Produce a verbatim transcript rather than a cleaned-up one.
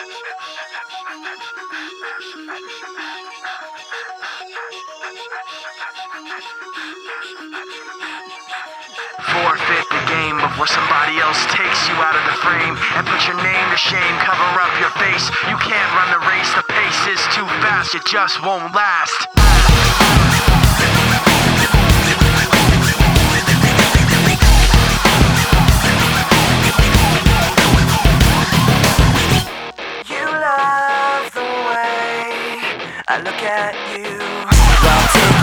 Forfeit the game before somebody else takes you out of the frame and put your name to shame. Cover up your face. You can't run the race. The pace is too fast. It just won't last. You love the way I look at you. Well,